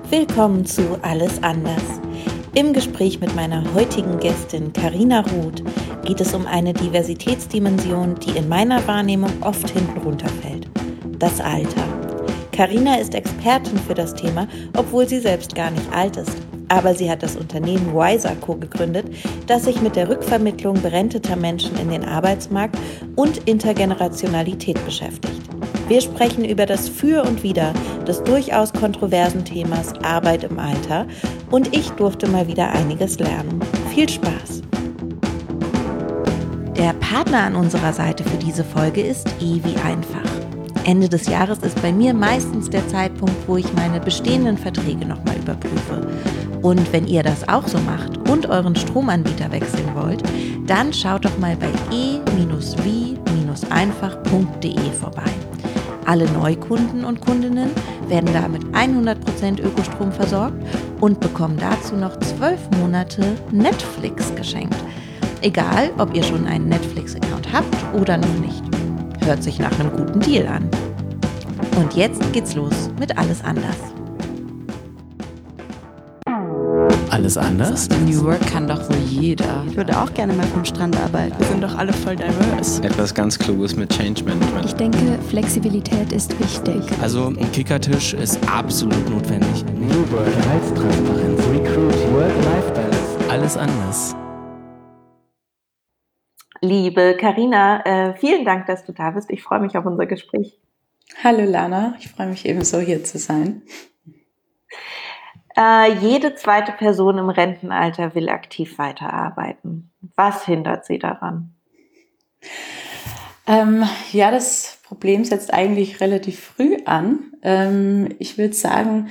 Willkommen zu Alles anders. Im Gespräch mit meiner heutigen Gästin Carina Roth geht es um eine Diversitätsdimension, die in meiner Wahrnehmung oft hinten runterfällt: das Alter. Carina ist Expertin für das Thema, obwohl sie selbst gar nicht alt ist. Aber sie hat das Unternehmen Wiser Co. gegründet, das sich mit der Rückvermittlung berenteter Menschen in den Arbeitsmarkt und Intergenerationalität beschäftigt. Wir sprechen über das Für und Wider des durchaus kontroversen Themas Arbeit im Alter und ich durfte mal wieder einiges lernen. Viel Spaß! Der Partner an unserer Seite für diese Folge ist wie einfach. Ende des Jahres ist bei mir meistens der Zeitpunkt, wo ich meine bestehenden Verträge nochmal überprüfe. Und wenn ihr das auch so macht und euren Stromanbieter wechseln wollt, dann schaut doch mal bei e-wie-einfach.de vorbei. Alle Neukunden und Kundinnen werden da mit 100% Ökostrom versorgt und bekommen dazu noch 12 Monate Netflix geschenkt. Egal, ob ihr schon einen Netflix-Account habt oder noch nicht. Hört sich nach einem guten Deal an. Und jetzt geht's los mit Alles anders. Alles anders? New Work kann doch wohl jeder. Ich würde auch gerne mal vom Strand arbeiten. Wir sind doch alle voll diverse. Etwas ganz Kluges mit Change Management. Ich denke, Flexibilität ist wichtig. Also ein Kickertisch ist absolut notwendig. New Work, Gehaltstransparenz, Recruiting, Work-Life-Balance. Alles anders. Liebe Carina, vielen Dank, dass du da bist. Ich freue mich auf unser Gespräch. Hallo Lana, ich freue mich ebenso hier zu sein. Jede zweite Person im Rentenalter will aktiv weiterarbeiten. Was hindert sie daran? Das Problem setzt eigentlich relativ früh an. Ich würde sagen,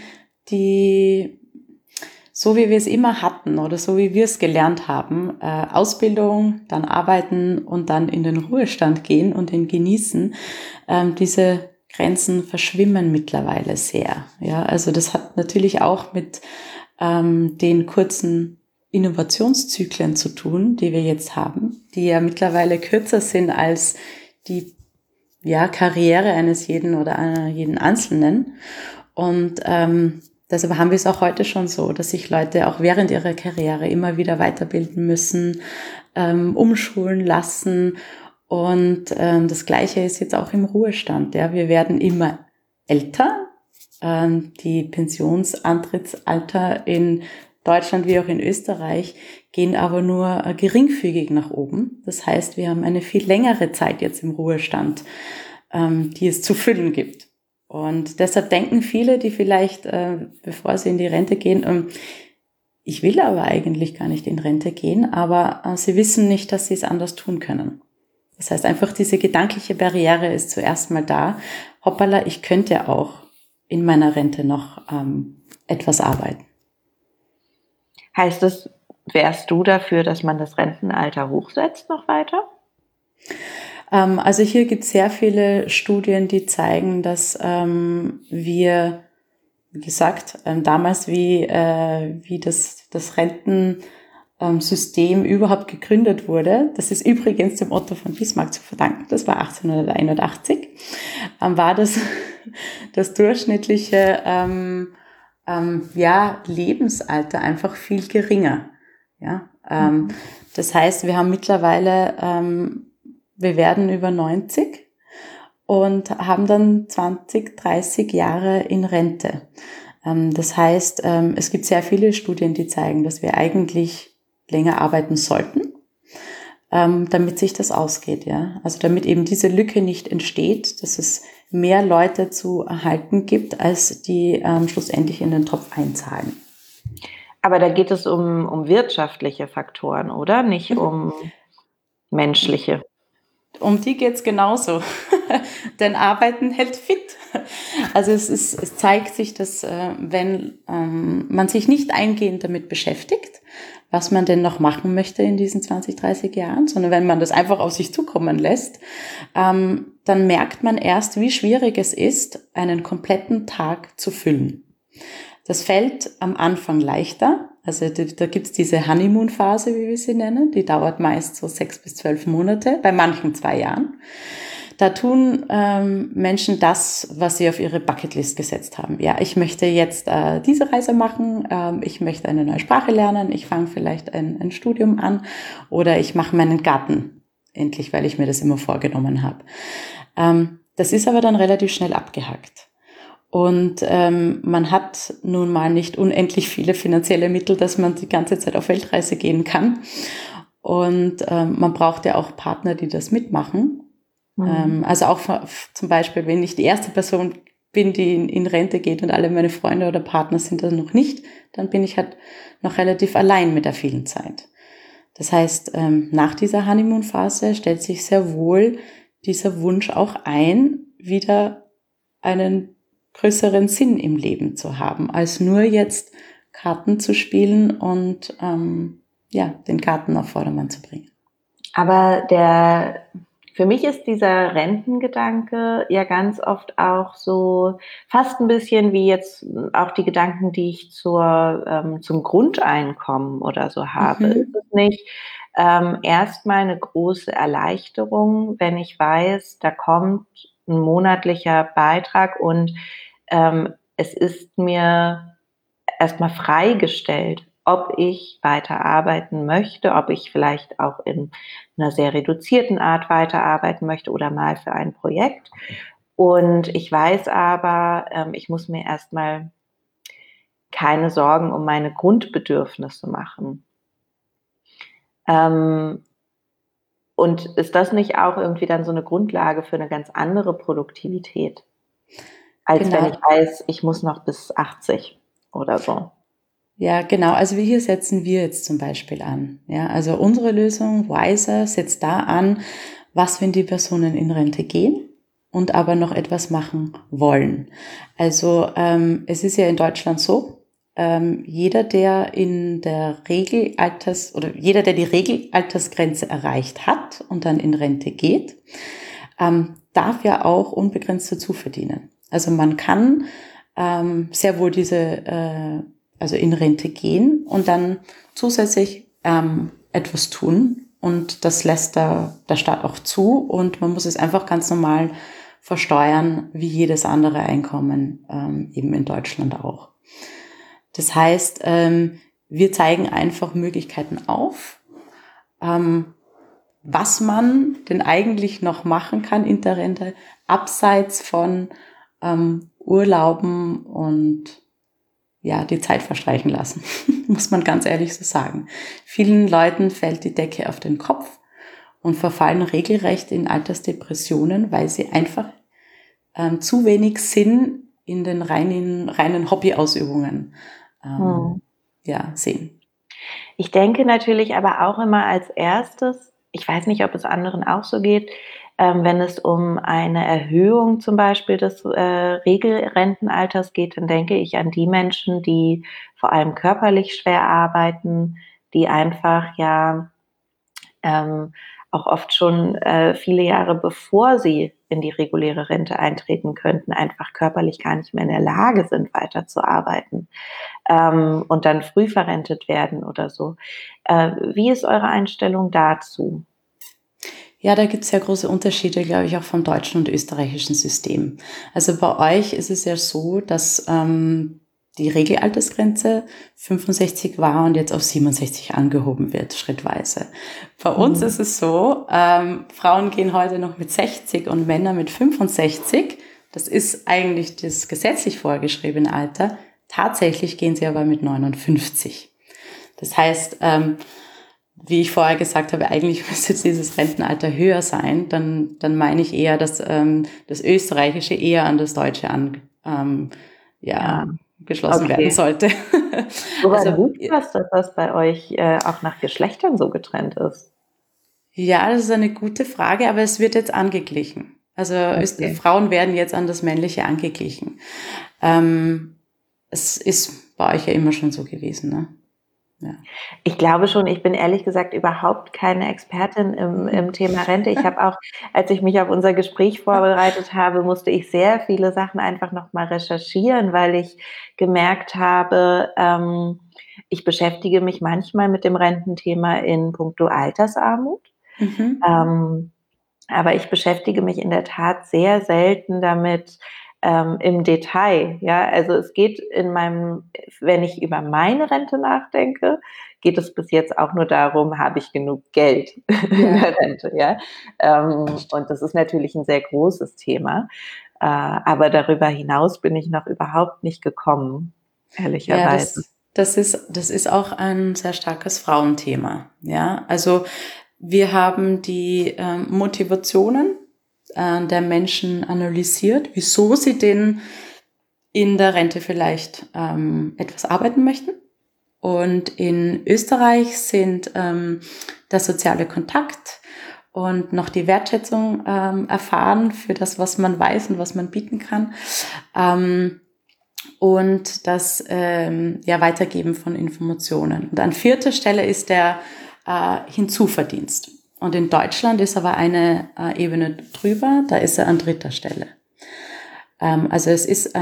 so wie wir es immer hatten oder so wie wir es gelernt haben, Ausbildung, dann arbeiten und dann in den Ruhestand gehen und den genießen, diese Grenzen verschwimmen mittlerweile sehr. Ja, also das hat natürlich auch mit den kurzen Innovationszyklen zu tun, die wir jetzt haben, die ja mittlerweile kürzer sind als die Karriere eines jeden oder einer jeden Einzelnen. Und deshalb haben wir es auch heute schon so, dass sich Leute auch während ihrer Karriere immer wieder weiterbilden müssen, umschulen lassen. Und das Gleiche ist jetzt auch im Ruhestand. Ja, wir werden immer älter. Die Pensionsantrittsalter in Deutschland wie auch in Österreich gehen aber nur geringfügig nach oben. Das heißt, wir haben eine viel längere Zeit jetzt im Ruhestand, die es zu füllen gibt. Und deshalb denken viele, die vielleicht, bevor sie in die Rente gehen, ich will aber eigentlich gar nicht in Rente gehen, aber sie wissen nicht, dass sie es anders tun können. Das heißt, einfach diese gedankliche Barriere ist zuerst mal da. Hoppala, ich könnte auch in meiner Rente noch etwas arbeiten. Heißt das, wärst du dafür, dass man das Rentenalter hochsetzt noch weiter? Also hier gibt es sehr viele Studien, die zeigen, dass wir, wie gesagt, damals wie das Rentensystem überhaupt gegründet wurde, das ist übrigens dem Otto von Bismarck zu verdanken, das war 1881, war das durchschnittliche Lebensalter einfach viel geringer. Ja? Das heißt, wir haben mittlerweile wir werden über 90 und haben dann 20, 30 Jahre in Rente. Das heißt, es gibt sehr viele Studien, die zeigen, dass wir eigentlich länger arbeiten sollten, damit sich das ausgeht. Ja? Also damit eben diese Lücke nicht entsteht, dass es mehr Leute zu erhalten gibt, als die schlussendlich in den Topf einzahlen. Aber da geht es um wirtschaftliche Faktoren, oder? Nicht um menschliche. Um die geht's genauso, denn Arbeiten hält fit. Also es zeigt sich, dass wenn man sich nicht eingehend damit beschäftigt, was man denn noch machen möchte in diesen 20, 30 Jahren, sondern wenn man das einfach auf sich zukommen lässt, dann merkt man erst, wie schwierig es ist, einen kompletten Tag zu füllen. Das fällt am Anfang leichter, Also da gibt's diese Honeymoon-Phase, wie wir sie nennen. Die dauert meist so 6 bis 12 Monate, bei manchen 2 Jahren. Da tun Menschen das, was sie auf ihre Bucketlist gesetzt haben. Ja, ich möchte jetzt diese Reise machen, ich möchte eine neue Sprache lernen, ich fange vielleicht ein Studium an oder ich mache meinen Garten endlich, weil ich mir das immer vorgenommen habe. Das ist aber dann relativ schnell abgehackt. Und man hat nun mal nicht unendlich viele finanzielle Mittel, dass man die ganze Zeit auf Weltreise gehen kann. Und man braucht ja auch Partner, die das mitmachen. Also auch zum Beispiel, wenn ich die erste Person bin, die in Rente geht und alle meine Freunde oder Partner sind das noch nicht, dann bin ich halt noch relativ allein mit der vielen Zeit. Das heißt, nach dieser Honeymoon-Phase stellt sich sehr wohl dieser Wunsch auch ein, wieder einen größeren Sinn im Leben zu haben, als nur jetzt Karten zu spielen und den Garten auf Vordermann zu bringen. Aber für mich ist dieser Rentengedanke ja ganz oft auch so fast ein bisschen wie jetzt auch die Gedanken, die ich zum Grundeinkommen oder so habe. Ist es nicht erstmal eine große Erleichterung, wenn ich weiß, da kommt ein monatlicher Beitrag und es ist mir erstmal freigestellt, ob ich weiterarbeiten möchte, ob ich vielleicht auch in einer sehr reduzierten Art weiterarbeiten möchte oder mal für ein Projekt. Und ich weiß aber, ich muss mir erstmal keine Sorgen um meine Grundbedürfnisse machen. Und ist das nicht auch irgendwie dann so eine Grundlage für eine ganz andere Produktivität, als wenn ich weiß, ich muss noch bis 80 oder so? Ja, genau. Also hier setzen wir jetzt zum Beispiel an. Ja, also unsere Lösung Wiser setzt da an, was, wenn die Personen in Rente gehen und aber noch etwas machen wollen. Also es ist ja in Deutschland so, jeder, der die Regelaltersgrenze erreicht hat und dann in Rente geht, darf ja auch unbegrenzt dazu verdienen. Also man kann sehr wohl also in Rente gehen und dann zusätzlich etwas tun. Und das lässt der Staat auch zu und man muss es einfach ganz normal versteuern, wie jedes andere Einkommen eben in Deutschland auch. Das heißt, wir zeigen einfach Möglichkeiten auf, was man denn eigentlich noch machen kann in der Rente, abseits von Urlauben und die Zeit verstreichen lassen, muss man ganz ehrlich so sagen. Vielen Leuten fällt die Decke auf den Kopf und verfallen regelrecht in Altersdepressionen, weil sie einfach zu wenig Sinn in den reinen Hobbyausübungen sehen. Ich denke natürlich aber auch immer als erstes, ich weiß nicht, ob es anderen auch so geht, wenn es um eine Erhöhung zum Beispiel des Regelrentenalters geht, dann denke ich an die Menschen, die vor allem körperlich schwer arbeiten, die einfach auch oft schon viele Jahre bevor sie in die reguläre Rente eintreten könnten, einfach körperlich gar nicht mehr in der Lage sind, weiterzuarbeiten und dann früh verrentet werden oder so. Wie ist eure Einstellung dazu? Ja, da gibt es ja große Unterschiede, glaube ich, auch vom deutschen und österreichischen System. Also bei euch ist es ja so, dass die Regelaltersgrenze 65 war und jetzt auf 67 angehoben wird, schrittweise. Bei uns ist es so, Frauen gehen heute noch mit 60 und Männer mit 65. Das ist eigentlich das gesetzlich vorgeschriebene Alter. Tatsächlich gehen sie aber mit 59. Das heißt, wie ich vorher gesagt habe, eigentlich müsste dieses Rentenalter höher sein. Dann meine ich eher, dass das Österreichische eher an das Deutsche geschlossen werden sollte. Woran liegt das, dass das bei euch auch nach Geschlechtern so getrennt ist? Ja, das ist eine gute Frage, aber es wird jetzt angeglichen. Also Frauen werden jetzt an das Männliche angeglichen. Es ist bei euch ja immer schon so gewesen, ne? Ja. Ich glaube schon, ich bin ehrlich gesagt überhaupt keine Expertin im Thema Rente. Ich habe auch, als ich mich auf unser Gespräch vorbereitet habe, musste ich sehr viele Sachen einfach nochmal recherchieren, weil ich gemerkt habe, ich beschäftige mich manchmal mit dem Rententhema in puncto Altersarmut. Aber ich beschäftige mich in der Tat sehr selten damit im Detail. Ja, also es geht wenn ich über meine Rente nachdenke, geht es bis jetzt auch nur darum, habe ich genug Geld in der Rente. Ja, und das ist natürlich ein sehr großes Thema. Aber darüber hinaus bin ich noch überhaupt nicht gekommen, ehrlicherweise. Ja, das ist auch ein sehr starkes Frauenthema. Ja, also wir haben die Motivationen der Menschen analysiert, wieso sie denn in der Rente vielleicht etwas arbeiten möchten. Und in Österreich sind der soziale Kontakt und noch die Wertschätzung erfahren für das, was man weiß und was man bieten kann. Und das Weitergeben von Informationen. Und an 4. Stelle ist der Hinzuverdienst. Und in Deutschland ist aber eine Ebene drüber, da ist er an 3. Stelle. Also es ist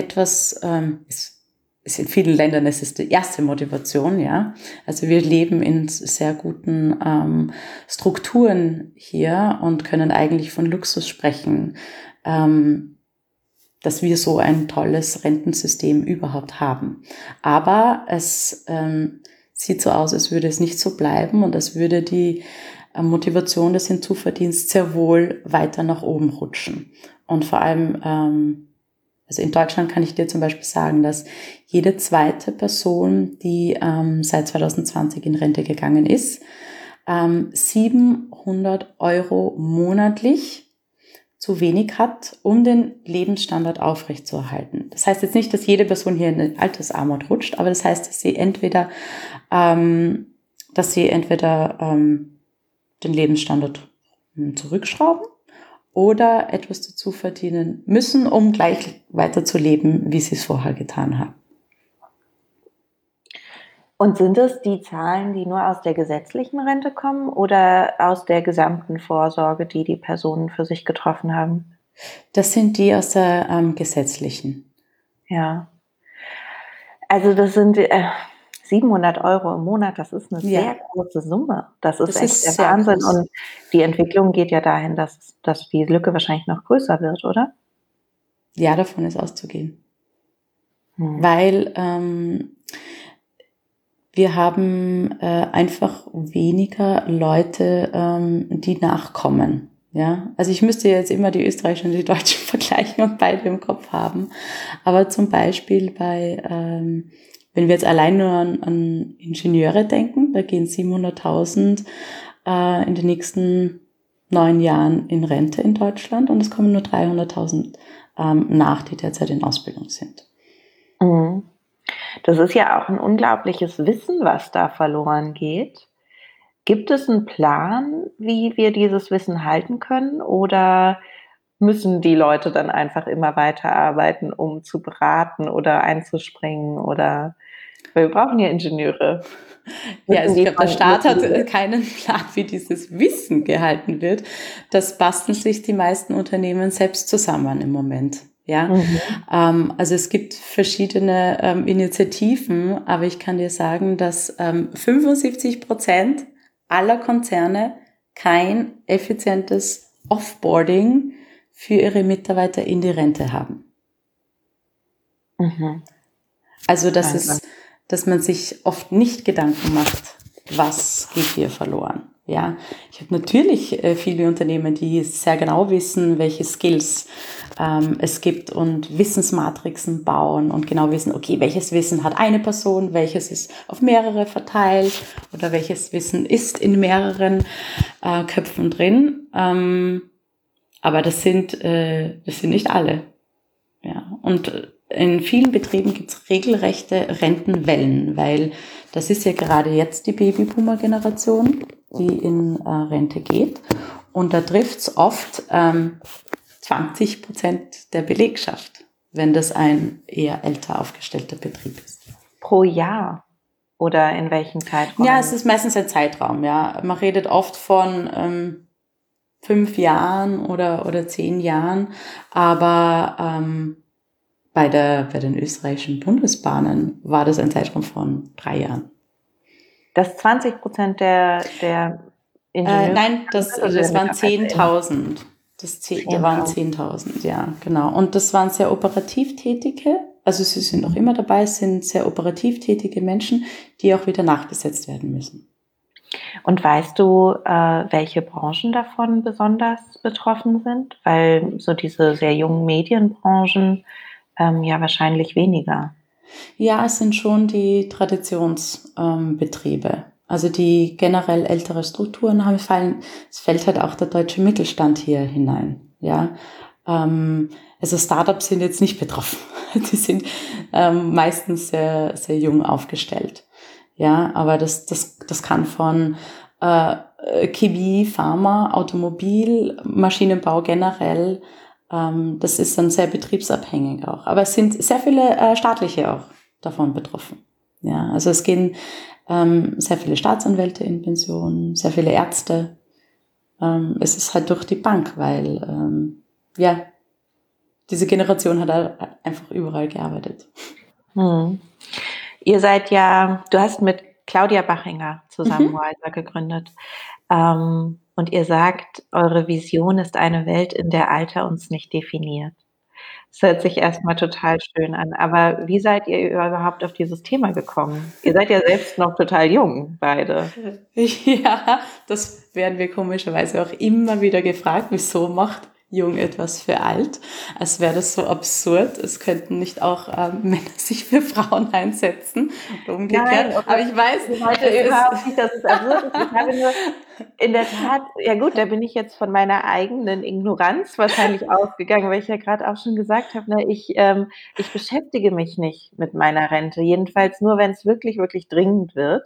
ist in vielen Ländern, es ist die erste Motivation, ja. Also wir leben in sehr guten Strukturen hier und können eigentlich von Luxus sprechen, dass wir so ein tolles Rentensystem überhaupt haben. Aber es sieht so aus, als würde es nicht so bleiben und als würde die Motivation des Hinzuverdienstes sehr wohl weiter nach oben rutschen. Und vor allem, also in Deutschland kann ich dir zum Beispiel sagen, dass jede 2. Person, die seit 2020 in Rente gegangen ist, 700 € monatlich zu wenig hat, um den Lebensstandard aufrechtzuerhalten. Das heißt jetzt nicht, dass jede Person hier in eine Altersarmut rutscht, aber das heißt, dass sie entweder den Lebensstandard zurückschrauben oder etwas dazu verdienen müssen, um gleich weiter zu leben, wie sie es vorher getan haben. Und sind es die Zahlen, die nur aus der gesetzlichen Rente kommen oder aus der gesamten Vorsorge, die die Personen für sich getroffen haben? Das sind die aus der gesetzlichen. Ja. Also das sind 700 € im Monat, das ist eine sehr große Summe. Das ist echt der Wahnsinn. Groß. Und die Entwicklung geht ja dahin, dass die Lücke wahrscheinlich noch größer wird, oder? Ja, davon ist auszugehen. Weil wir haben einfach weniger Leute, die nachkommen. Ja, also ich müsste jetzt immer die österreichischen und die deutschen vergleichen und beide im Kopf haben. Aber zum Beispiel wenn wir jetzt allein nur an Ingenieure denken, da gehen 700.000 in den nächsten 9 Jahren in Rente in Deutschland und es kommen nur 300.000 nach, die derzeit in Ausbildung sind. Das ist ja auch ein unglaubliches Wissen, was da verloren geht. Gibt es einen Plan, wie wir dieses Wissen halten können, oder müssen die Leute dann einfach immer weiterarbeiten, um zu beraten oder einzuspringen, oder weil wir brauchen ja Ingenieure. Ja, also ich glaube, der Staat hat keinen Plan, wie dieses Wissen gehalten wird. Das basteln sich die meisten Unternehmen selbst zusammen im Moment. Ja, also es gibt verschiedene Initiativen, aber ich kann dir sagen, dass 75% aller Konzerne kein effizientes Offboarding für ihre Mitarbeiter in die Rente haben. Also dass man sich oft nicht Gedanken macht, was geht hier verloren. Ja, ich habe natürlich viele Unternehmen, die sehr genau wissen, welche Skills es gibt und Wissensmatrixen bauen und genau wissen, okay, welches Wissen hat eine Person, welches ist auf mehrere verteilt oder welches Wissen ist in mehreren Köpfen drin. Aber das sind nicht alle. Ja, und in vielen Betrieben gibt es regelrechte Rentenwellen, weil das ist ja gerade jetzt die Babyboomer-Generation, die in Rente geht. Und da trifft es oft 20% der Belegschaft, wenn das ein eher älter aufgestellter Betrieb ist. Pro Jahr? Oder in welchem Zeitraum? Ja, es ist meistens ein Zeitraum, ja. Man redet oft von 5 Jahren oder 10 Jahren, aber bei den österreichischen Bundesbahnen war das ein Zeitraum von 3 Jahren. Das 20% der Ingenieure? Nein, das waren 10.000. Da waren 10.000, ja, genau. Und das waren sehr operativ Tätige, also sie sind noch immer dabei, es sind sehr operativ tätige Menschen, die auch wieder nachbesetzt werden müssen. Und weißt du, welche Branchen davon besonders betroffen sind? Weil so diese sehr jungen Medienbranchen ja wahrscheinlich weniger. Ja, es sind schon die Traditionsbetriebe, also die generell ältere Strukturen haben. Es fällt halt auch der deutsche Mittelstand hier hinein. Ja, also Startups sind jetzt nicht betroffen. Die sind meistens sehr, sehr jung aufgestellt. Ja, aber das kann von Chemie, Pharma, Automobil, Maschinenbau generell. Das ist dann sehr betriebsabhängig auch. Aber es sind sehr viele staatliche auch davon betroffen. Ja, also es gehen sehr viele Staatsanwälte in Pension, sehr viele Ärzte. Es ist halt durch die Bank, weil diese Generation hat einfach überall gearbeitet. Ihr seid ja, du hast mit Claudia Bachinger zusammen Wiser gegründet. Und ihr sagt, eure Vision ist eine Welt, in der Alter uns nicht definiert. Das hört sich erstmal total schön an. Aber wie seid ihr überhaupt auf dieses Thema gekommen? Ihr seid ja selbst noch total jung, beide. Ja, das werden wir komischerweise auch immer wieder gefragt. Wieso macht jung etwas für alt? Als wäre das so absurd. Es könnten nicht auch Männer sich für Frauen einsetzen oder umgekehrt. Nein, aber ich weiß heute überhaupt nicht, dass es absurd ist. Ich habe nur in der Tat, ja gut, da bin ich jetzt von meiner eigenen Ignoranz wahrscheinlich ausgegangen, weil ich ja gerade auch schon gesagt habe, ne, ich beschäftige mich nicht mit meiner Rente. Jedenfalls nur, wenn es wirklich, wirklich dringend wird.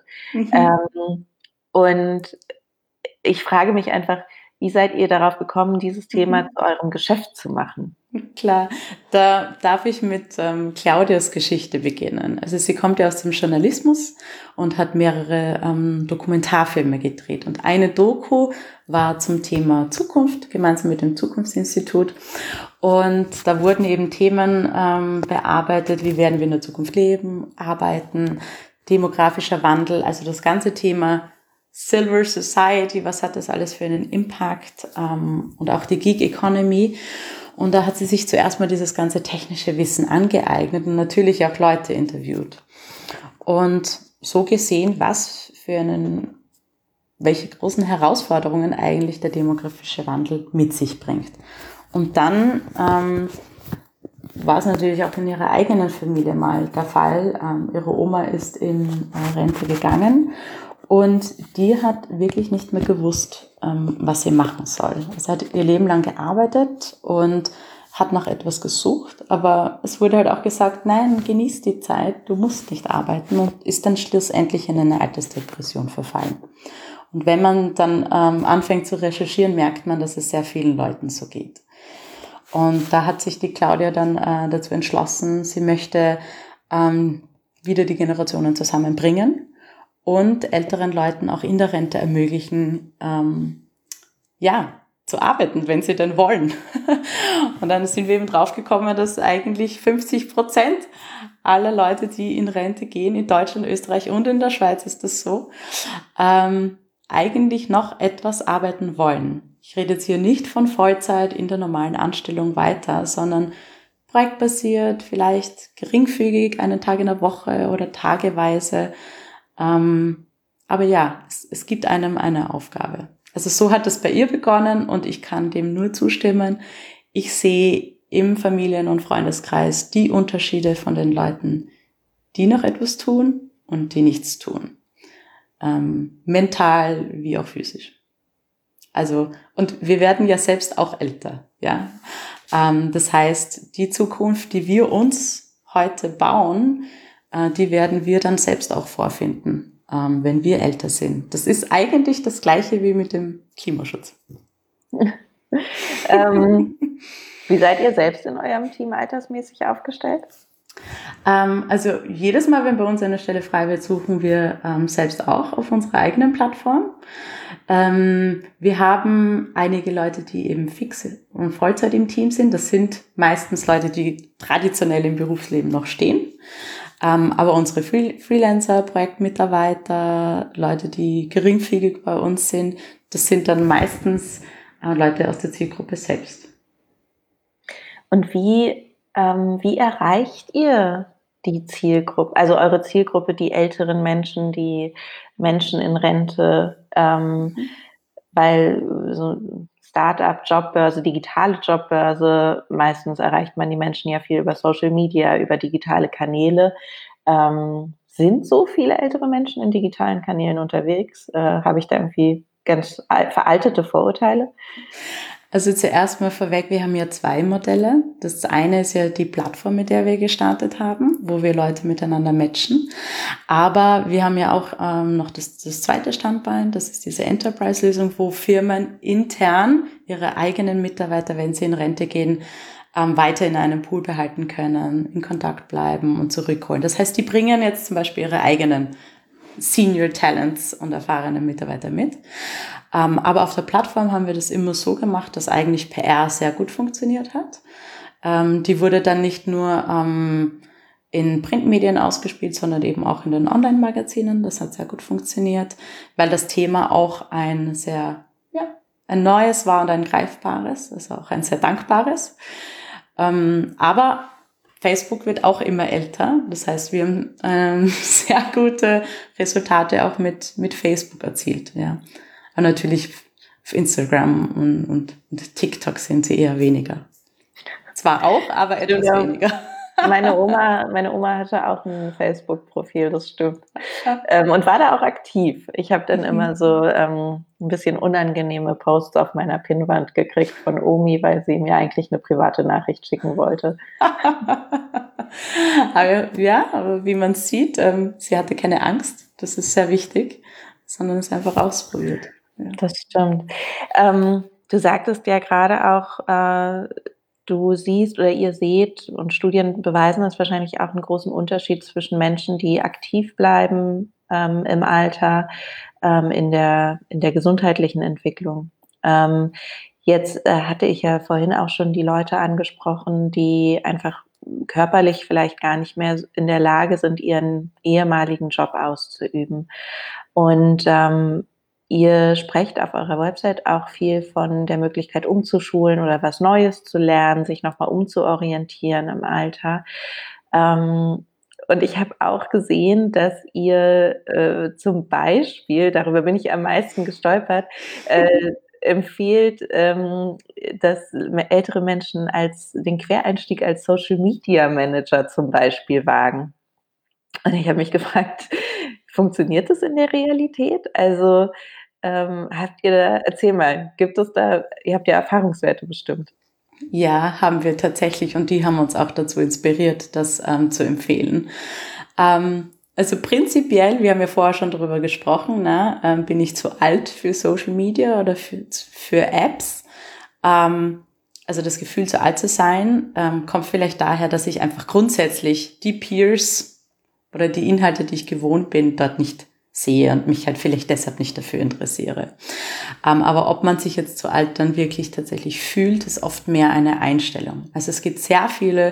Und ich frage mich einfach, wie seid ihr darauf gekommen, dieses Thema zu eurem Geschäft zu machen? Klar, da darf ich mit Claudias Geschichte beginnen. Also sie kommt ja aus dem Journalismus und hat mehrere Dokumentarfilme gedreht. Und eine Doku war zum Thema Zukunft, gemeinsam mit dem Zukunftsinstitut. Und da wurden eben Themen bearbeitet, wie werden wir in der Zukunft leben, arbeiten, demografischer Wandel, also das ganze Thema Silver Society, was hat das alles für einen Impact und auch die Gig Economy. Und da hat sie sich zuerst mal dieses ganze technische Wissen angeeignet und natürlich auch Leute interviewt. Und so gesehen, welche großen Herausforderungen eigentlich der demografische Wandel mit sich bringt. Und dann war es natürlich auch in ihrer eigenen Familie mal der Fall. Ihre Oma ist in Rente gegangen. Und die hat wirklich nicht mehr gewusst, was sie machen soll. Sie hat ihr Leben lang gearbeitet und hat nach etwas gesucht, aber es wurde halt auch gesagt, nein, genieß die Zeit, du musst nicht arbeiten, und ist dann schlussendlich in eine Altersdepression verfallen. Und wenn man dann anfängt zu recherchieren, merkt man, dass es sehr vielen Leuten so geht. Und da hat sich die Claudia dann dazu entschlossen, sie möchte wieder die Generationen zusammenbringen und älteren Leuten auch in der Rente ermöglichen, zu arbeiten, wenn sie denn wollen. Und dann sind wir eben draufgekommen, dass eigentlich 50% aller Leute, die in Rente gehen, in Deutschland, Österreich und in der Schweiz ist das so, eigentlich noch etwas arbeiten wollen. Ich rede jetzt hier nicht von Vollzeit in der normalen Anstellung weiter, sondern projektbasiert, vielleicht geringfügig, einen Tag in der Woche oder tageweise. Aber ja, es gibt einem eine Aufgabe. Also so hat es bei ihr begonnen und ich kann dem nur zustimmen. Ich sehe im Familien- und Freundeskreis die Unterschiede von den Leuten, die noch etwas tun und die nichts tun. Mental wie auch physisch. Also, und wir werden ja selbst auch älter, ja. Das heißt, die Zukunft, die wir uns heute bauen, die werden wir dann selbst auch vorfinden, wenn wir älter sind. Das ist eigentlich das Gleiche wie mit dem Klimaschutz. Wie seid ihr selbst in eurem Team altersmäßig aufgestellt? Also jedes Mal, wenn bei uns eine Stelle frei wird, suchen wir selbst auch auf unserer eigenen Plattform. Wir haben einige Leute, die eben fix und Vollzeit im Team sind. Das sind meistens Leute, die traditionell im Berufsleben noch stehen. Aber unsere Freelancer, Projektmitarbeiter, Leute, die geringfügig bei uns sind, das sind dann meistens Leute aus der Zielgruppe selbst. Und wie erreicht ihr die Zielgruppe, also eure Zielgruppe, die älteren Menschen, die Menschen in Rente, weil so Start-up, Jobbörse, digitale Jobbörse, meistens erreicht man die Menschen ja viel über Social Media, über digitale Kanäle. Sind so viele ältere Menschen in digitalen Kanälen unterwegs? Habe ich da irgendwie ganz veraltete Vorurteile? Also zuerst mal vorweg, wir haben ja 2 Modelle. Das eine ist ja die Plattform, mit der wir gestartet haben, wo wir Leute miteinander matchen. Aber wir haben ja auch noch das zweite Standbein, das ist diese Enterprise-Lösung, wo Firmen intern ihre eigenen Mitarbeiter, wenn sie in Rente gehen, weiter in einem Pool behalten können, in Kontakt bleiben und zurückholen. Das heißt, die bringen jetzt zum Beispiel ihre eigenen Senior Talents und erfahrene Mitarbeiter mit. Aber auf der Plattform haben wir das immer so gemacht, dass eigentlich PR sehr gut funktioniert hat. Die wurde dann nicht nur in Printmedien ausgespielt, sondern eben auch in den Online-Magazinen. Das hat sehr gut funktioniert, weil das Thema auch ein neues war und ein greifbares, also auch ein sehr dankbares. Aber Facebook wird auch immer älter. Das heißt, wir haben sehr gute Resultate auch mit Facebook erzielt. Ja. Aber natürlich auf Instagram und TikTok sind sie eher weniger. Zwar auch, aber etwas weniger. Meine Oma hatte auch ein Facebook-Profil, das stimmt. Und war da auch aktiv. Ich habe dann immer so ein bisschen unangenehme Posts auf meiner Pinnwand gekriegt von Omi, weil sie mir eigentlich eine private Nachricht schicken wollte. Aber wie man sieht, sie hatte keine Angst, das ist sehr wichtig, sondern es einfach ausprobiert. Ja. Das stimmt. Du sagtest ja gerade auch, du siehst oder ihr seht, und Studien beweisen das wahrscheinlich auch, einen großen Unterschied zwischen Menschen, die aktiv bleiben im Alter, in der gesundheitlichen Entwicklung. Jetzt hatte ich ja vorhin auch schon die Leute angesprochen, die einfach körperlich vielleicht gar nicht mehr in der Lage sind, ihren ehemaligen Job auszuüben. Und ihr sprecht auf eurer Website auch viel von der Möglichkeit umzuschulen oder was Neues zu lernen, sich nochmal umzuorientieren im Alter. Und ich habe auch gesehen, dass ihr zum Beispiel, darüber bin ich am meisten gestolpert, empfiehlt, dass ältere Menschen den Quereinstieg als Social Media Manager zum Beispiel wagen. Und ich habe mich gefragt, funktioniert das in der Realität? Also erzähl mal, gibt es da, ihr habt ja Erfahrungswerte bestimmt. Ja, haben wir tatsächlich, und die haben uns auch dazu inspiriert, das zu empfehlen. Also prinzipiell, wir haben ja vorher schon darüber gesprochen, bin ich zu alt für Social Media oder für Apps? Also das Gefühl, zu alt zu sein, kommt vielleicht daher, dass ich einfach grundsätzlich die Peers oder die Inhalte, die ich gewohnt bin, dort nicht sehe und mich halt vielleicht deshalb nicht dafür interessiere. Aber ob man sich jetzt zu alt dann wirklich tatsächlich fühlt, ist oft mehr eine Einstellung. Also es gibt sehr viele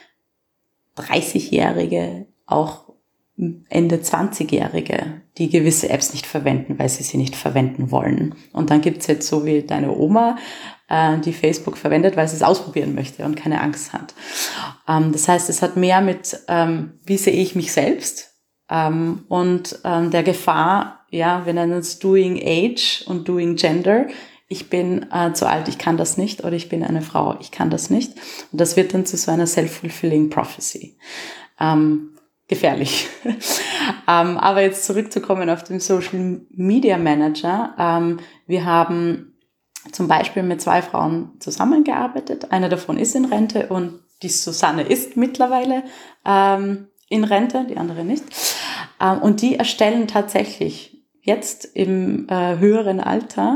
30-Jährige, auch Ende 20-Jährige, die gewisse Apps nicht verwenden, weil sie nicht verwenden wollen. Und dann gibt's jetzt so wie deine Oma, die Facebook verwendet, weil sie es ausprobieren möchte und keine Angst hat. Das heißt, es hat mehr mit, wie sehe ich mich selbst, und der Gefahr, ja, wir nennen es Doing Age und Doing Gender. Ich bin zu alt, ich kann das nicht, oder ich bin eine Frau, ich kann das nicht. Und das wird dann zu so einer self-fulfilling prophecy. Gefährlich. Aber jetzt zurückzukommen auf den Social Media Manager. Wir haben zum Beispiel mit 2 Frauen zusammengearbeitet. Eine davon ist in Rente und die Susanne ist mittlerweile in Rente, die andere nicht. Und die erstellen tatsächlich jetzt im höheren Alter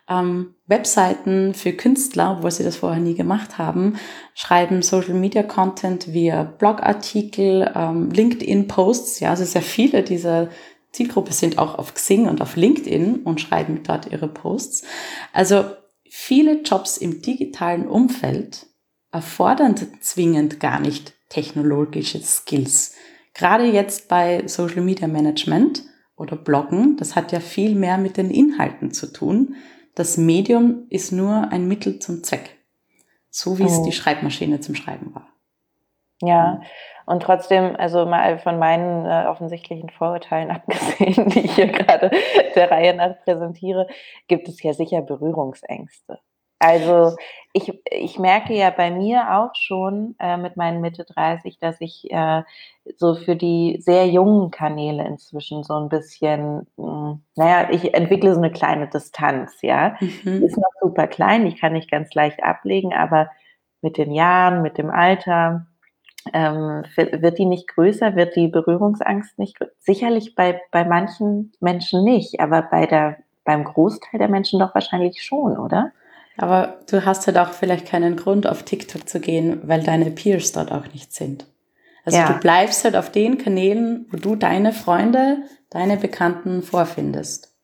Webseiten für Künstler, obwohl sie das vorher nie gemacht haben, schreiben Social Media Content via Blogartikel, LinkedIn-Posts. Ja, also sehr viele dieser Zielgruppe sind auch auf Xing und auf LinkedIn und schreiben dort ihre Posts. Also viele Jobs im digitalen Umfeld erfordern zwingend gar nicht technologische Skills. Gerade jetzt bei Social Media Management oder Bloggen, das hat ja viel mehr mit den Inhalten zu tun. Das Medium ist nur ein Mittel zum Zweck, so wie es die Schreibmaschine zum Schreiben war. Ja, und trotzdem, also mal von meinen offensichtlichen Vorurteilen abgesehen, die ich hier gerade der Reihe nach präsentiere, gibt es ja sicher Berührungsängste. Also ich merke ja bei mir auch schon mit meinen Mitte 30, dass ich so für die sehr jungen Kanäle inzwischen so ein bisschen, ich entwickle so eine kleine Distanz, ja. Die ist noch super klein, ich kann nicht ganz leicht ablegen, aber mit den Jahren, mit dem Alter wird die nicht größer, wird die Berührungsangst nicht größer? Sicherlich bei manchen Menschen nicht, aber beim Großteil der Menschen doch wahrscheinlich schon, oder? Aber du hast halt auch vielleicht keinen Grund, auf TikTok zu gehen, weil deine Peers dort auch nicht sind. Also du bleibst halt auf den Kanälen, wo du deine Freunde, deine Bekannten vorfindest.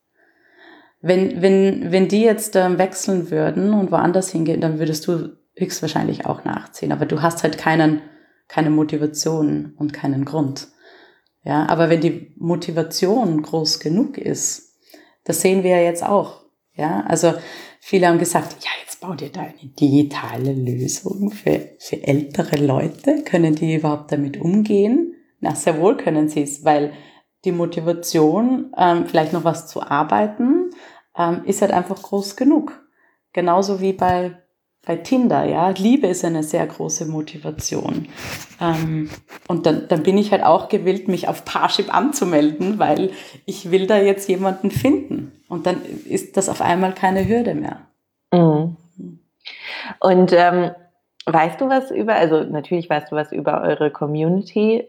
Wenn die jetzt wechseln würden und woanders hingehen, dann würdest du höchstwahrscheinlich auch nachziehen. Aber du hast halt keine Motivation und keinen Grund. Ja, aber wenn die Motivation groß genug ist, das sehen wir ja jetzt auch. Ja, also viele haben gesagt, ja, jetzt bau dir da eine digitale Lösung für ältere Leute. Können die überhaupt damit umgehen? Na, sehr wohl können sie es, weil die Motivation, vielleicht noch was zu arbeiten, ist halt einfach groß genug. Genauso wie bei Tinder, ja. Liebe ist eine sehr große Motivation. Und dann bin ich halt auch gewillt, mich auf Parship anzumelden, weil ich will da jetzt jemanden finden. Und dann ist das auf einmal keine Hürde mehr. Mhm. Und weißt du was natürlich weißt du was über eure Community.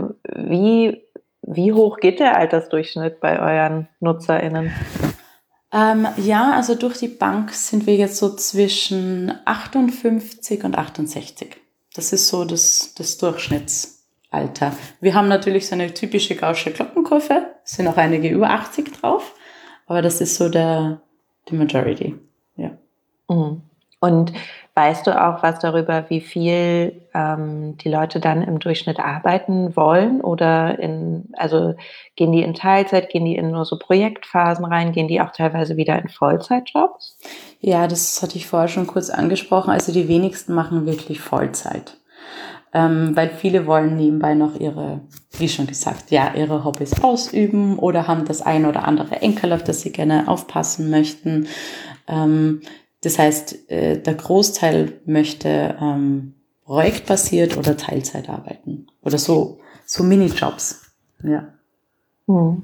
Wie hoch geht der Altersdurchschnitt bei euren NutzerInnen? Also durch die Bank sind wir jetzt so zwischen 58 und 68. Das ist so das Durchschnittsalter. Wir haben natürlich so eine typische Gaußsche Glockenkurve, es sind auch einige über 80 drauf, aber das ist so die Majority, ja. Mhm. Und weißt du auch was darüber, wie viel die Leute dann im Durchschnitt arbeiten wollen? Oder gehen die in Teilzeit, gehen die in nur so Projektphasen rein, gehen die auch teilweise wieder in Vollzeitjobs? Ja, das hatte ich vorher schon kurz angesprochen. Also die wenigsten machen wirklich Vollzeit. Weil viele wollen nebenbei noch ihre Hobbys ausüben oder haben das ein oder andere Enkel, auf das sie gerne aufpassen möchten. Das heißt, der Großteil möchte projektbasiert oder Teilzeit arbeiten. Oder so Minijobs. Ja. Hm.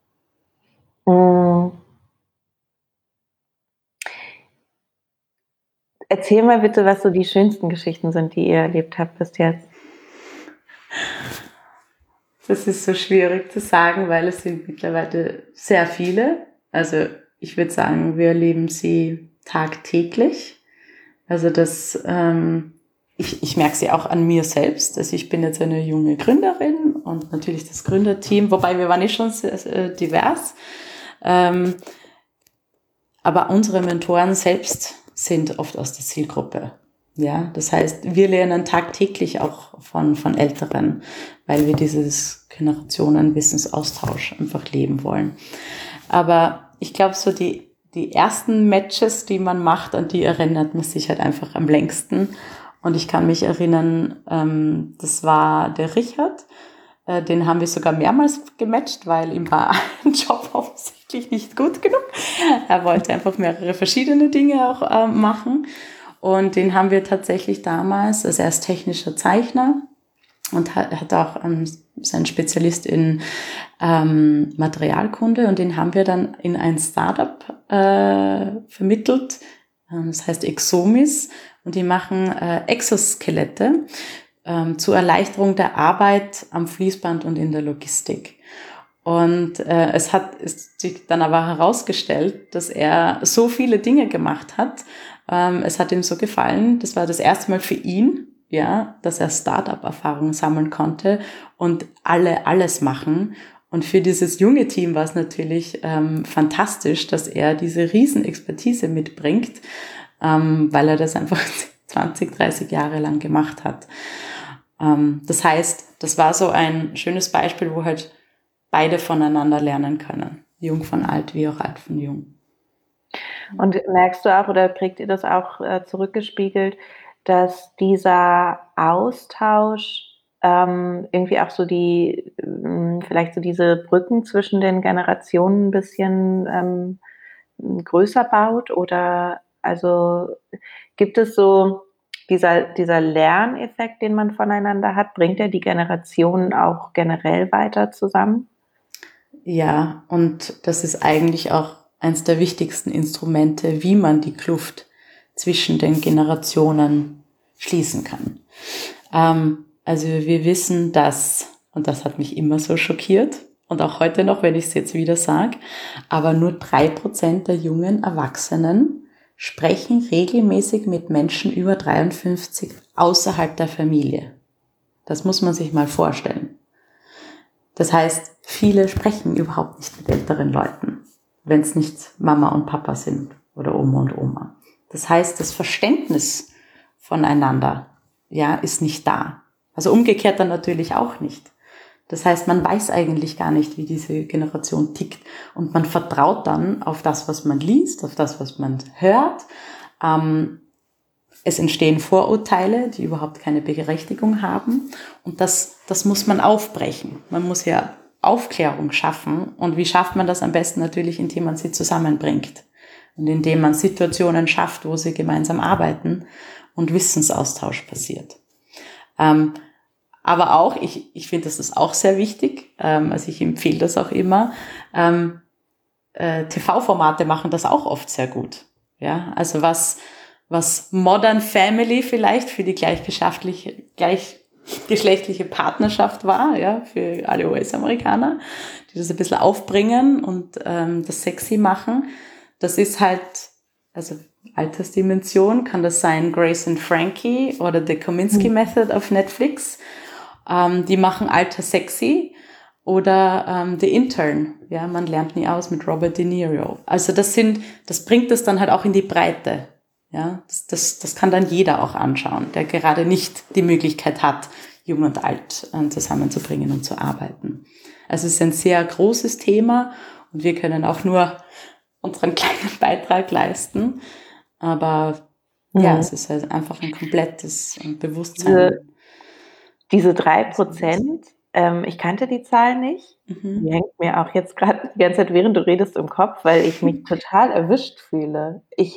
Erzähl mal bitte, was so die schönsten Geschichten sind, die ihr erlebt habt bis jetzt. Das ist so schwierig zu sagen, weil es sind mittlerweile sehr viele. Also ich würde sagen, wir erleben sie tagtäglich. Also ich merke sie auch an mir selbst. Also ich bin jetzt eine junge Gründerin und natürlich das Gründerteam, wobei wir waren nicht schon sehr divers. Aber unsere Mentoren selbst sind oft aus der Zielgruppe. Ja, das heißt, wir lernen tagtäglich auch von Älteren, weil wir dieses Generationenwissensaustausch einfach leben wollen. Aber ich glaube, so die ersten Matches, die man macht, an die erinnert man sich halt einfach am längsten. Und ich kann mich erinnern, das war der Richard. Den haben wir sogar mehrmals gematcht, weil ihm war ein Job offensichtlich nicht gut genug. Er wollte einfach mehrere verschiedene Dinge auch machen. Und den haben wir tatsächlich damals, also er ist technischer Zeichner und hat auch seinen Spezialist in Materialkunde, und den haben wir dann in ein Startup vermittelt, das heißt Exomis, und die machen Exoskelette zur Erleichterung der Arbeit am Fließband und in der Logistik. Und es ist sich dann aber herausgestellt, dass er so viele Dinge gemacht hat. Es hat ihm so gefallen. Das war das erste Mal für ihn, ja, dass er Startup-Erfahrungen sammeln konnte und alle alles machen. Und für dieses junge Team war es natürlich fantastisch, dass er diese Riesenexpertise mitbringt, weil er das einfach 20, 30 Jahre lang gemacht hat. Das heißt, das war so ein schönes Beispiel, wo halt beide voneinander lernen können. Jung von alt, wie auch alt von jung. Und merkst du auch oder kriegt ihr das auch zurückgespiegelt, dass dieser Austausch irgendwie auch so vielleicht so diese Brücken zwischen den Generationen ein bisschen größer baut? Oder also gibt es so dieser Lerneffekt, den man voneinander hat, bringt er die Generationen auch generell weiter zusammen? Ja, und das ist eigentlich auch eines der wichtigsten Instrumente, wie man die Kluft zwischen den Generationen schließen kann. Also wir wissen, und das hat mich immer so schockiert, und auch heute noch, wenn ich es jetzt wieder sage, aber nur 3% der jungen Erwachsenen sprechen regelmäßig mit Menschen über 53 außerhalb der Familie. Das muss man sich mal vorstellen. Das heißt, viele sprechen überhaupt nicht mit älteren Leuten, wenn es nicht Mama und Papa sind oder Oma und Oma. Das heißt, das Verständnis voneinander, ja, ist nicht da. Also umgekehrt dann natürlich auch nicht. Das heißt, man weiß eigentlich gar nicht, wie diese Generation tickt und man vertraut dann auf das, was man liest, auf das, was man hört. Es entstehen Vorurteile, die überhaupt keine Berechtigung haben und das muss man aufbrechen. Man muss ja Aufklärung schaffen und wie schafft man das am besten natürlich, indem man sie zusammenbringt und indem man Situationen schafft, wo sie gemeinsam arbeiten und Wissensaustausch passiert. Aber auch, ich finde, das ist auch sehr wichtig, also ich empfehle das auch immer, TV-Formate machen das auch oft sehr gut. Ja, also was Modern Family vielleicht für die gleichgeschlechtliche Partnerschaft war, ja, für alle US-Amerikaner, die das ein bisschen aufbringen und das sexy machen. Das ist halt, also Altersdimension, kann das sein Grace and Frankie oder The Kominsky Method auf Netflix. Die machen Alter sexy. Oder The Intern, ja, man lernt nie aus mit Robert De Niro. Also das bringt es dann halt auch in die Breite. Ja, das kann dann jeder auch anschauen, der gerade nicht die Möglichkeit hat, Jung und Alt zusammenzubringen und zu arbeiten. Also es ist ein sehr großes Thema und wir können auch nur unseren kleinen Beitrag leisten. Aber ja, es ist halt einfach ein komplettes Bewusstsein. Diese 3%, ich kannte die Zahl nicht. Die hängt mir auch jetzt gerade die ganze Zeit, während du redest, im Kopf, weil ich mich total erwischt fühle. Ich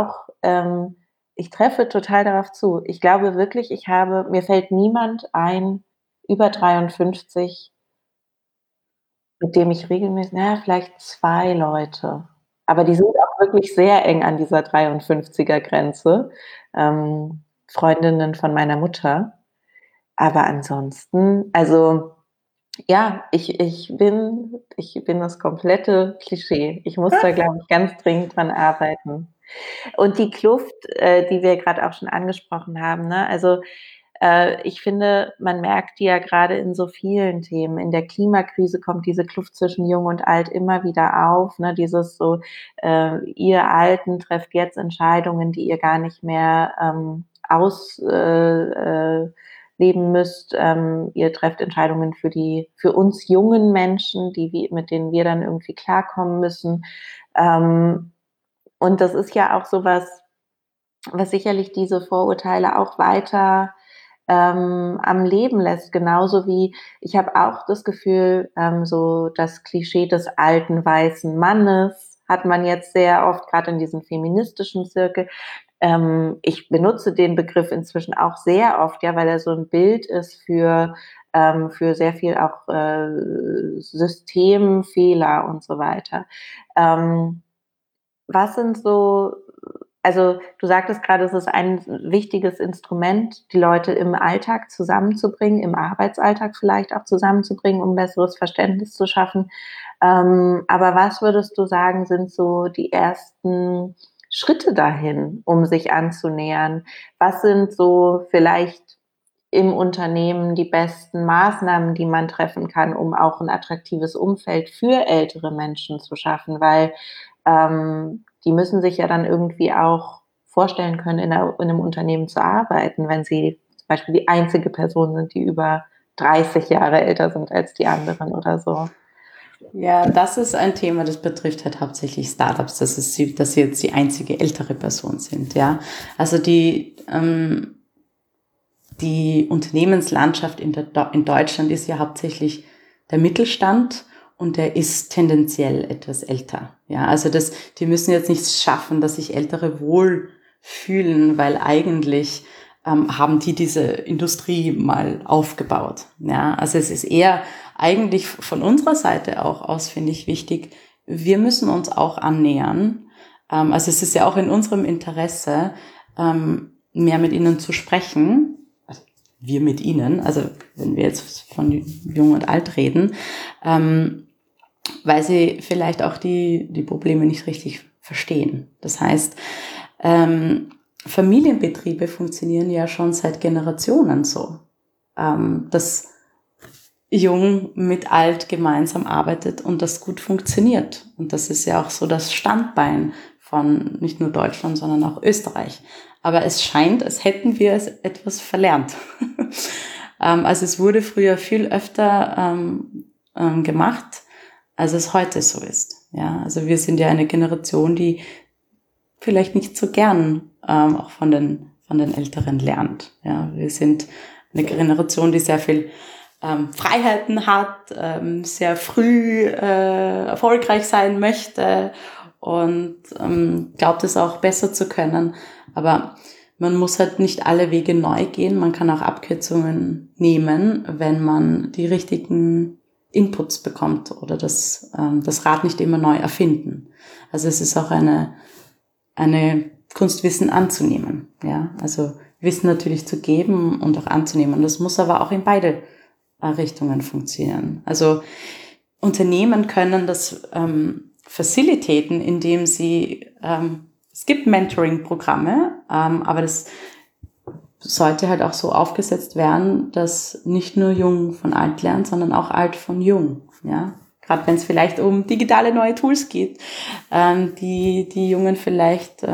treffe total darauf zu. Ich glaube wirklich, mir fällt niemand ein, über 53, mit dem ich regelmäßig, vielleicht 2 Leute. Aber die sind auch wirklich sehr eng an dieser 53er-Grenze. Freundinnen von meiner Mutter. Aber ansonsten, also ja, ich bin das komplette Klischee. Ich muss da, glaube ich, ganz dringend dran arbeiten. Und die Kluft, die wir gerade auch schon angesprochen haben, ne? Also, ich finde, man merkt die ja gerade in so vielen Themen. In der Klimakrise kommt diese Kluft zwischen Jung und Alt immer wieder auf, ne? Dieses so, ihr Alten trefft jetzt Entscheidungen, die ihr gar nicht mehr leben müsst. Ihr trefft Entscheidungen für uns jungen Menschen, mit denen wir dann irgendwie klarkommen müssen. Und das ist ja auch so was sicherlich diese Vorurteile auch weiter am Leben lässt. Genauso wie ich habe auch das Gefühl, so das Klischee des alten weißen Mannes hat man jetzt sehr oft, gerade in diesem feministischen Zirkel. Ich benutze den Begriff inzwischen auch sehr oft, ja, weil er so ein Bild ist für sehr viel auch Systemfehler und so weiter. Was sind so, also du sagtest gerade, es ist ein wichtiges Instrument, die Leute im Alltag zusammenzubringen, im Arbeitsalltag vielleicht auch zusammenzubringen, um besseres Verständnis zu schaffen. Aber was würdest du sagen, sind so die ersten Schritte dahin, um sich anzunähern? Was sind so vielleicht im Unternehmen die besten Maßnahmen, die man treffen kann, um auch ein attraktives Umfeld für ältere Menschen zu schaffen? Weil die müssen sich ja dann irgendwie auch vorstellen können, in einem Unternehmen zu arbeiten, wenn sie zum Beispiel die einzige Person sind, die über 30 Jahre älter sind als die anderen oder so. Ja, das ist ein Thema, das betrifft halt hauptsächlich Startups, dass sie jetzt die einzige ältere Person sind, ja. Also die Unternehmenslandschaft in Deutschland ist ja hauptsächlich der Mittelstand und der ist tendenziell etwas älter, ja. Also die müssen jetzt nicht schaffen, dass sich Ältere wohl fühlen, weil eigentlich haben die diese Industrie mal aufgebaut, ja. Also es ist eher eigentlich von unserer Seite auch aus, finde ich, wichtig, wir müssen uns auch annähern. Also es ist ja auch in unserem Interesse, mehr mit ihnen zu sprechen. Also wir mit ihnen, also wenn wir jetzt von Jung und Alt reden, weil sie vielleicht auch die Probleme nicht richtig verstehen. Das heißt, Familienbetriebe funktionieren ja schon seit Generationen so, dass Jung mit Alt gemeinsam arbeitet und das gut funktioniert. Und das ist ja auch so das Standbein von nicht nur Deutschland, sondern auch Österreich. Aber es scheint, als hätten wir es etwas verlernt. Also es wurde früher viel öfter gemacht, als es heute so ist. Ja, also wir sind ja eine Generation, die vielleicht nicht so gern auch von den Älteren lernt. Ja, wir sind eine Generation, die sehr viel Freiheiten hat, sehr früh erfolgreich sein möchte und glaubt es auch besser zu können. Aber man muss halt nicht alle Wege neu gehen. Man kann auch Abkürzungen nehmen, wenn man die richtigen Inputs bekommt oder das Rad nicht immer neu erfinden. Also es ist auch eine Kunst, Wissen anzunehmen. Ja, also Wissen natürlich zu geben und auch anzunehmen. Das muss aber auch in beide Richtungen funktionieren. Also Unternehmen können das facilitaten, indem sie, es gibt Mentoring-Programme, aber das sollte halt auch so aufgesetzt werden, dass nicht nur Jung von Alt lernt, sondern auch Alt von Jung. Ja? Gerade wenn es vielleicht um digitale neue Tools geht, die Jungen vielleicht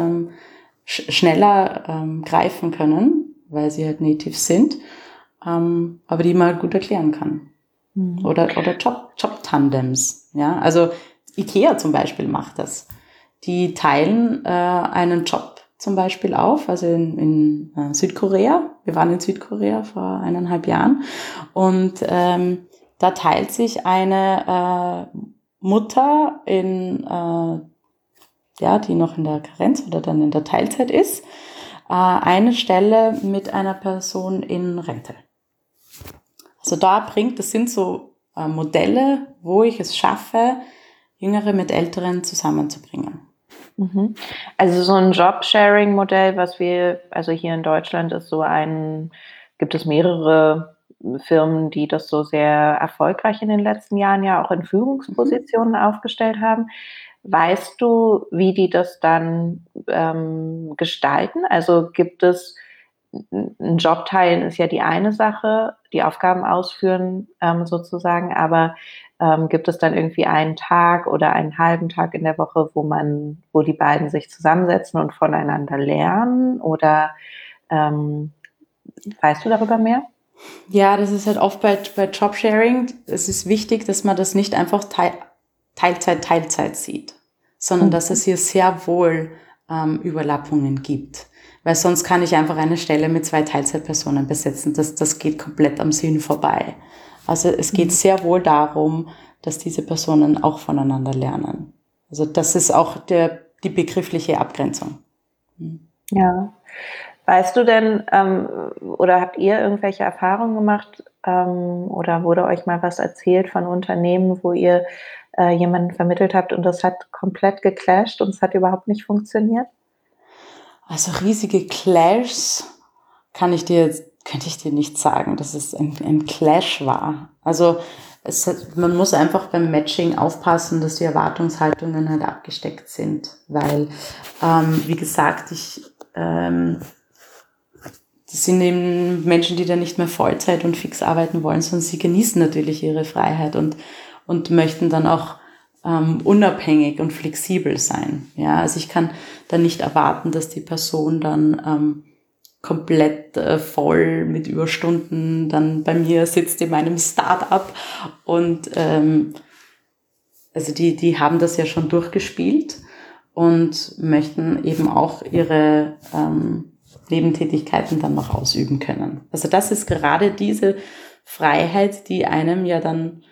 schneller greifen können, weil sie halt Natives sind. Aber die man gut erklären kann. Mhm. Oder Job-Tandems. Ja? Also IKEA zum Beispiel macht das. Die teilen einen Job zum Beispiel auf, also in Südkorea. Wir waren in Südkorea vor 1,5 Jahren. Und da teilt sich eine Mutter die noch in der Karenz oder dann in der Teilzeit ist, eine Stelle mit einer Person in Rente. Also das sind so Modelle, wo ich es schaffe, Jüngere mit Älteren zusammenzubringen. Mhm. Also so ein Job-Sharing-Modell, also hier in Deutschland gibt es mehrere Firmen, die das so sehr erfolgreich in den letzten Jahren ja auch in Führungspositionen aufgestellt haben. Weißt du, wie die das dann gestalten? Also gibt es ein Job teilen ist ja die eine Sache, die Aufgaben ausführen sozusagen, aber gibt es dann irgendwie einen Tag oder einen halben Tag in der Woche, wo die beiden sich zusammensetzen und voneinander lernen? Oder weißt du darüber mehr? Ja, das ist halt oft bei Jobsharing. Es ist wichtig, dass man das nicht einfach Teilzeit sieht, sondern dass es hier sehr wohl Überlappungen gibt. Weil sonst kann ich einfach eine Stelle mit 2 Teilzeitpersonen besetzen. Das geht komplett am Sinn vorbei. Also es geht sehr wohl darum, dass diese Personen auch voneinander lernen. Also das ist auch die begriffliche Abgrenzung. Ja. Weißt du denn, oder habt ihr irgendwelche Erfahrungen gemacht oder wurde euch mal was erzählt von Unternehmen, wo ihr jemanden vermittelt habt und das hat komplett geclasht und es hat überhaupt nicht funktioniert? Also riesige Clashs könnte ich dir nicht sagen, dass es ein Clash war. Also man muss einfach beim Matching aufpassen, dass die Erwartungshaltungen halt abgesteckt sind, weil, wie gesagt, das sind eben Menschen, die dann nicht mehr Vollzeit und fix arbeiten wollen, sondern sie genießen natürlich ihre Freiheit und möchten dann auch unabhängig und flexibel sein. Ja, also ich kann dann nicht erwarten, dass die Person dann komplett voll mit Überstunden dann bei mir sitzt in meinem Start-up und also die haben das ja schon durchgespielt und möchten eben auch ihre Nebentätigkeiten dann noch ausüben können. Also das ist gerade diese Freiheit, die einem ja dann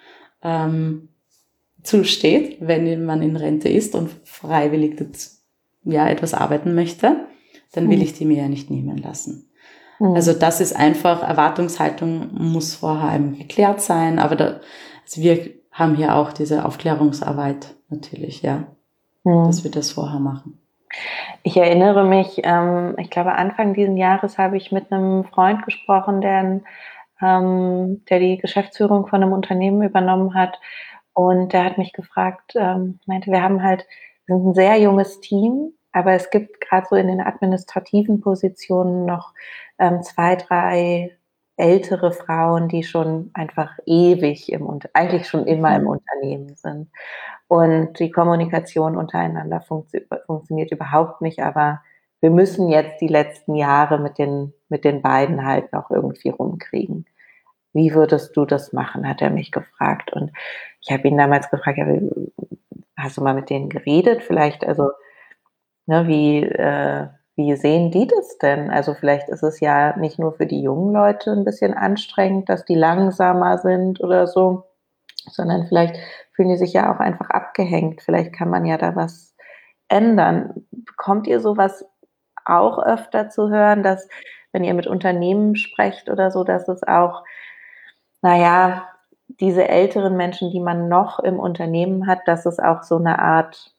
zusteht, wenn man in Rente ist und freiwillig etwas arbeiten möchte, dann will ich die mir ja nicht nehmen lassen. Also das ist einfach, Erwartungshaltung muss vorher eben geklärt sein, aber also wir haben hier auch diese Aufklärungsarbeit natürlich, ja, dass wir das vorher machen. Ich erinnere mich, ich glaube Anfang dieses Jahres habe ich mit einem Freund gesprochen, der die Geschäftsführung von einem Unternehmen übernommen hat, und der hat mich gefragt, meinte, wir sind ein sehr junges Team, aber es gibt gerade so in den administrativen Positionen noch 2, 3 ältere Frauen, die schon einfach ewig eigentlich schon immer im Unternehmen sind. Und die Kommunikation untereinander funktioniert überhaupt nicht, aber wir müssen jetzt die letzten Jahre mit den beiden halt noch irgendwie rumkriegen. Wie würdest du das machen, hat er mich gefragt. Und ich habe ihn damals gefragt, ja, hast du mal mit denen geredet? Vielleicht, also, ne, wie sehen die das denn? Also vielleicht ist es ja nicht nur für die jungen Leute ein bisschen anstrengend, dass die langsamer sind oder so, sondern vielleicht fühlen die sich ja auch einfach abgehängt. Vielleicht kann man ja da was ändern. Bekommt ihr sowas auch öfter zu hören, dass, wenn ihr mit Unternehmen sprecht oder so, dass es auch, diese älteren Menschen, die man noch im Unternehmen hat, dass es auch so eine Art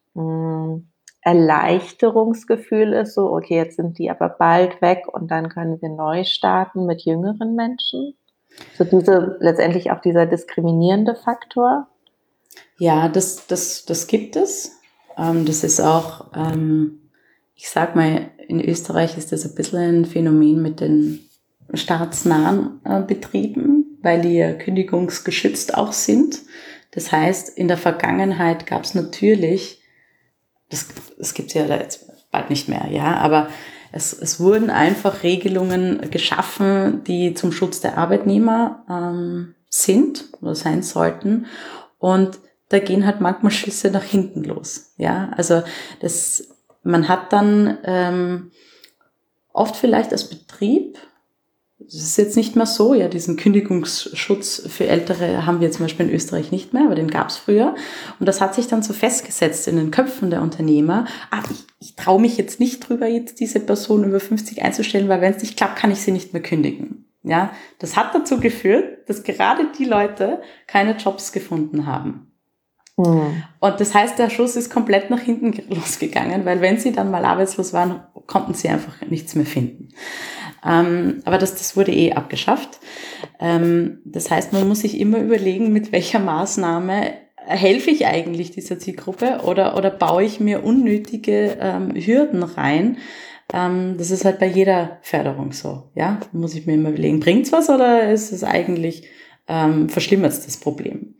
Erleichterungsgefühl ist, so, okay, jetzt sind die aber bald weg und dann können wir neu starten mit jüngeren Menschen? So letztendlich auch dieser diskriminierende Faktor? Ja, das gibt es. Das ist auch, ich sag mal, in Österreich ist das ein bisschen ein Phänomen mit den staatsnahen Betrieben, weil die ja kündigungsgeschützt auch sind. Das heißt, in der Vergangenheit gab es natürlich, das gibt es ja jetzt bald nicht mehr, ja, aber es wurden einfach Regelungen geschaffen, die zum Schutz der Arbeitnehmer sind oder sein sollten. Und da gehen halt manchmal Schüsse nach hinten los. Ja, also man hat dann oft vielleicht als Betrieb, das ist jetzt nicht mehr so, ja, diesen Kündigungsschutz für Ältere haben wir zum Beispiel in Österreich nicht mehr, aber den gab es früher. Und das hat sich dann so festgesetzt in den Köpfen der Unternehmer. Ich traue mich jetzt nicht drüber, jetzt diese Person über 50 einzustellen, weil wenn es nicht klappt, kann ich sie nicht mehr kündigen. Ja, das hat dazu geführt, dass gerade die Leute keine Jobs gefunden haben. Und das heißt, der Schuss ist komplett nach hinten losgegangen, weil wenn sie dann mal arbeitslos waren, konnten sie einfach nichts mehr finden. Aber das wurde abgeschafft. Das heißt, man muss sich immer überlegen, mit welcher Maßnahme helfe ich eigentlich dieser Zielgruppe oder baue ich mir unnötige Hürden rein. Das ist halt bei jeder Förderung so. Ja, muss ich mir immer überlegen, bringt's was oder ist es eigentlich verschlimmert es das Problem?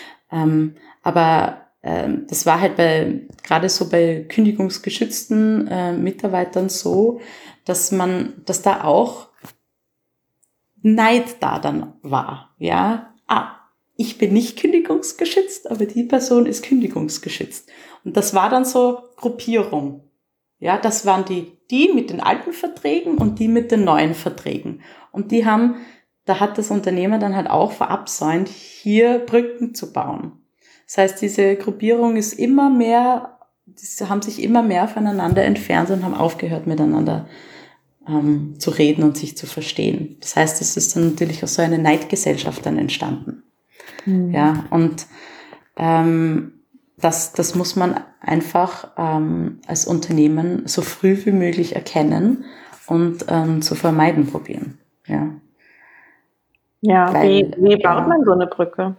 Aber das war halt gerade so bei kündigungsgeschützten Mitarbeitern so, dass da auch Neid da dann war. Ja, ich bin nicht kündigungsgeschützt, aber die Person ist kündigungsgeschützt. Und das war dann so Gruppierung. Ja, das waren die mit den alten Verträgen und die mit den neuen Verträgen. Und da hat das Unternehmer dann halt auch verabsäumt, hier Brücken zu bauen. Das heißt, diese Gruppierung die haben sich immer mehr voneinander entfernt und haben aufgehört, miteinander zu reden und sich zu verstehen. Das heißt, es ist dann natürlich auch so eine Neidgesellschaft dann entstanden. Ja, und das muss man einfach als Unternehmen so früh wie möglich erkennen und zu vermeiden probieren. Ja, Ja, Weil, wie baut man so eine Brücke?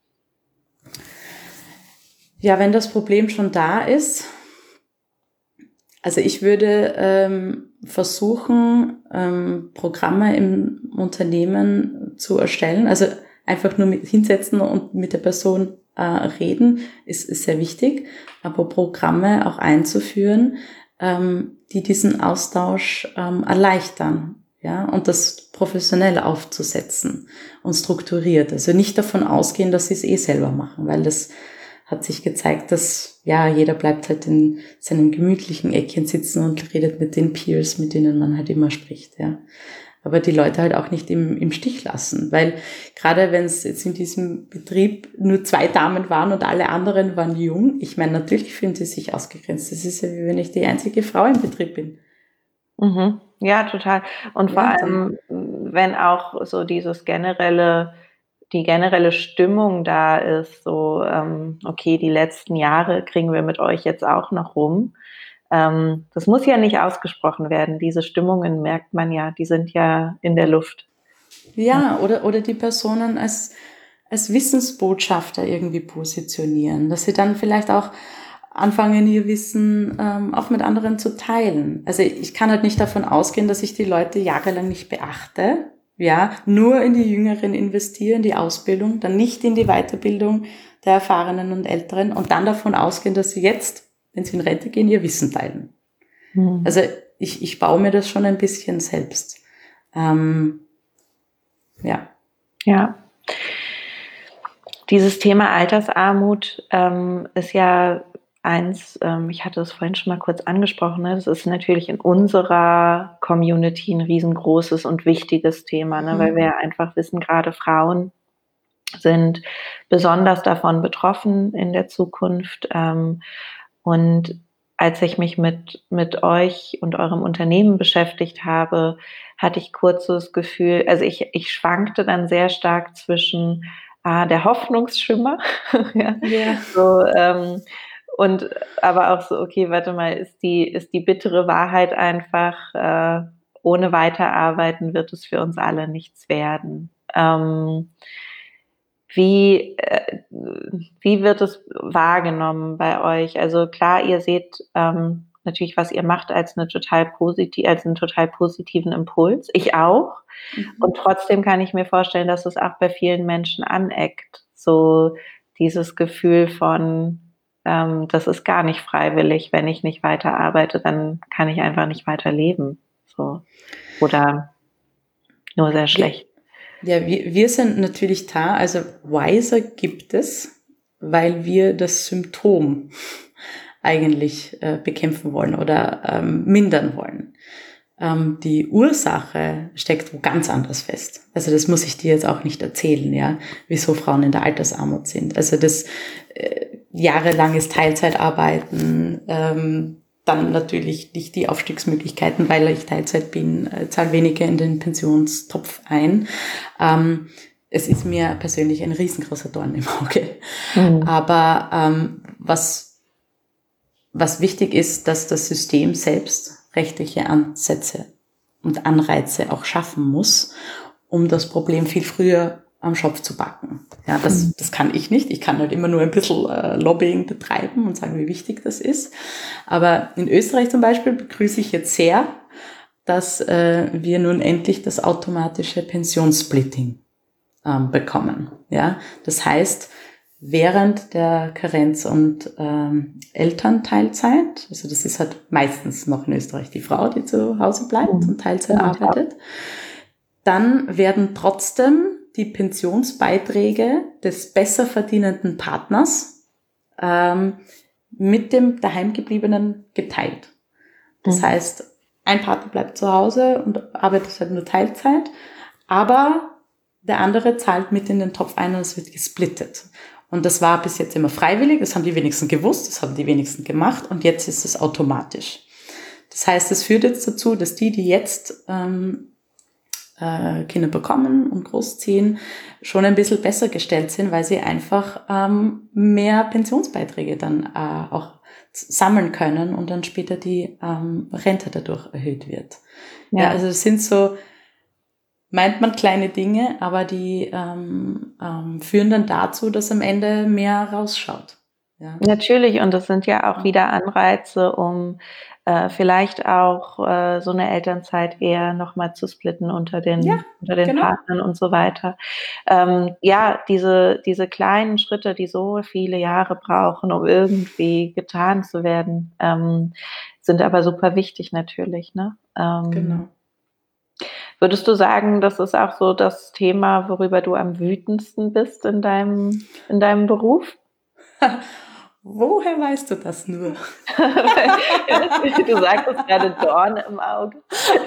ja, wenn das Problem schon da ist, also ich würde versuchen, Programme im Unternehmen zu erstellen. Also einfach nur hinsetzen und mit der Person reden, ist sehr wichtig. Aber Programme auch einzuführen, die diesen Austausch erleichtern. Ja, und das professionell aufzusetzen und strukturiert. Also nicht davon ausgehen, dass sie es selber machen, weil das hat sich gezeigt, dass ja jeder bleibt halt in seinem gemütlichen Eckchen sitzen und redet mit den Peers, mit denen man halt immer spricht, ja. Aber die Leute halt auch nicht im Stich lassen, weil gerade wenn es jetzt in diesem Betrieb nur 2 Damen waren und alle anderen waren jung, ich meine, natürlich fühlen sie sich ausgegrenzt. Das ist ja wie wenn ich die einzige Frau im Betrieb bin. Mhm. Ja, total. Und vor allem, wenn auch so die generelle Stimmung da ist, so, okay, die letzten Jahre kriegen wir mit euch jetzt auch noch rum. Das muss ja nicht ausgesprochen werden. Diese Stimmungen merkt man ja, die sind ja in der Luft. Ja, oder die Personen als Wissensbotschafter irgendwie positionieren, dass sie dann vielleicht auch anfangen, ihr Wissen auch mit anderen zu teilen. Also ich kann halt nicht davon ausgehen, dass ich die Leute jahrelang nicht beachte, ja, nur in die Jüngeren investiere, in die Ausbildung, dann nicht in die Weiterbildung der Erfahrenen und Älteren und dann davon ausgehen, dass sie jetzt, wenn sie in Rente gehen, ihr Wissen teilen. Mhm. Also ich baue mir das schon ein bisschen selbst. Ja. Ja. Dieses Thema Altersarmut ist ja eins, ich hatte es vorhin schon mal kurz angesprochen, ne? Das ist natürlich in unserer Community ein riesengroßes und wichtiges Thema, ne? Weil wir ja einfach wissen, gerade Frauen sind besonders davon betroffen in der Zukunft. Und als ich mich mit euch und eurem Unternehmen beschäftigt habe, hatte ich kurz so das Gefühl, also ich schwankte dann sehr stark zwischen der Hoffnungsschimmer, ja, yeah. So, und aber auch so, okay, warte mal, ist die bittere Wahrheit einfach, ohne Weiterarbeiten wird es für uns alle nichts werden. Wie wird es wahrgenommen bei euch? Also klar, ihr seht natürlich, was ihr macht, als einen total positiven Impuls. Ich auch. Mhm. Und trotzdem kann ich mir vorstellen, dass es auch bei vielen Menschen aneckt. So dieses Gefühl von, das ist gar nicht freiwillig. Wenn ich nicht weiter arbeite, dann kann ich einfach nicht weiter leben. So. Oder nur sehr schlecht. Ja, wir sind natürlich da, also Wiser gibt es, weil wir das Symptom eigentlich bekämpfen wollen oder mindern wollen. Die Ursache steckt wo ganz anders fest. Also das muss ich dir jetzt auch nicht erzählen, ja, wieso Frauen in der Altersarmut sind. Also das jahrelanges Teilzeitarbeiten, dann natürlich nicht die Aufstiegsmöglichkeiten, weil ich Teilzeit bin, zahle weniger in den Pensionstopf ein. Es ist mir persönlich ein riesengroßer Dorn im Auge. Mhm. Aber was wichtig ist, dass das System selbst rechtliche Ansätze und Anreize auch schaffen muss, um das Problem viel früher am Schopf zu packen. Ja, das kann ich nicht. Ich kann halt immer nur ein bisschen Lobbying betreiben und sagen, wie wichtig das ist. Aber in Österreich zum Beispiel begrüße ich jetzt sehr, dass wir nun endlich das automatische Pensionssplitting bekommen. Ja, das heißt, während der Karenz- und Elternteilzeit, also das ist halt meistens noch in Österreich die Frau, die zu Hause bleibt und Teilzeit arbeitet, dann werden trotzdem die Pensionsbeiträge des besser verdienenden Partners mit dem Daheimgebliebenen geteilt. Das heißt, ein Partner bleibt zu Hause und arbeitet halt nur Teilzeit, aber der andere zahlt mit in den Topf ein und es wird gesplittet. Und das war bis jetzt immer freiwillig, das haben die wenigsten gewusst, das haben die wenigsten gemacht und jetzt ist es automatisch. Das heißt, es führt jetzt dazu, dass die jetzt Kinder bekommen und großziehen, schon ein bisschen besser gestellt sind, weil sie einfach mehr Pensionsbeiträge dann auch sammeln können und dann später die Rente dadurch erhöht wird. Ja, also es sind so, meint man kleine Dinge, aber die führen dann dazu, dass am Ende mehr rausschaut. Ja. Natürlich, und das sind ja auch wieder Anreize, um vielleicht auch so eine Elternzeit eher nochmal zu splitten unter den genau. Partnern und so weiter. Diese kleinen Schritte, die so viele Jahre brauchen, um irgendwie getan zu werden, sind aber super wichtig natürlich, ne? Genau. Würdest du sagen, das ist auch so das Thema, worüber du am wütendsten bist in deinem Beruf? Woher weißt du das nur? Du sagtest gerade Dorn im Auge.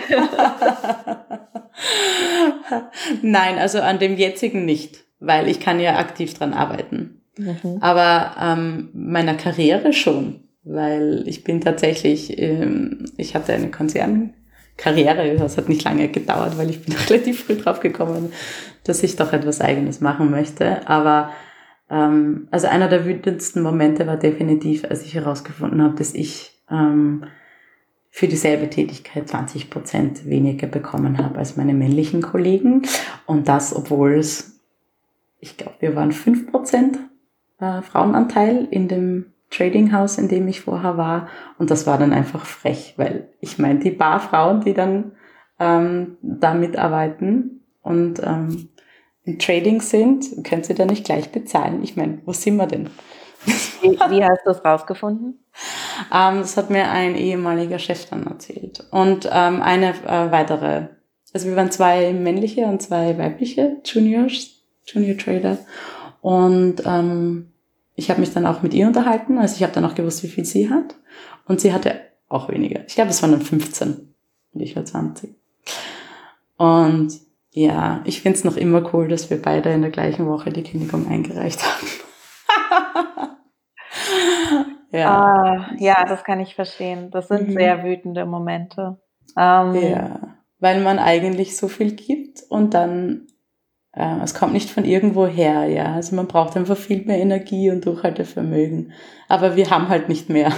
Nein, also an dem jetzigen nicht, weil ich kann ja aktiv dran arbeiten. Mhm. Aber meiner Karriere schon, weil ich bin tatsächlich, ich hatte eine Konzernkarriere, das hat nicht lange gedauert, weil ich bin relativ früh drauf gekommen, dass ich doch etwas Eigenes machen möchte. Aber also einer der wütendsten Momente war definitiv, als ich herausgefunden habe, dass ich für dieselbe Tätigkeit 20% weniger bekommen habe als meine männlichen Kollegen. Und das, obwohl es, ich glaube, wir waren 5% Frauenanteil in dem Trading House, in dem ich vorher war. Und das war dann einfach frech, weil ich meine, die paar Frauen, die dann da mitarbeiten und im Trading sind, können sie da nicht gleich bezahlen. Ich meine, wo sind wir denn? Wie hast du es rausgefunden? Das hat mir ein ehemaliger Chef dann erzählt. Und eine weitere, also wir waren 2 männliche und 2 weibliche Junior Trader. Und ich habe mich dann auch mit ihr unterhalten. Also ich habe dann auch gewusst, wie viel sie hat. Und sie hatte auch weniger. Ich glaube, es waren dann 15 und ich war 20. Und ja, ich finde es noch immer cool, dass wir beide in der gleichen Woche die Kündigung eingereicht haben. Ja, das kann ich verstehen. Das sind sehr wütende Momente. Ja, weil man eigentlich so viel gibt und dann, es kommt nicht von irgendwo her, ja. Also man braucht einfach viel mehr Energie und Durchhaltevermögen. Aber wir haben halt nicht mehr.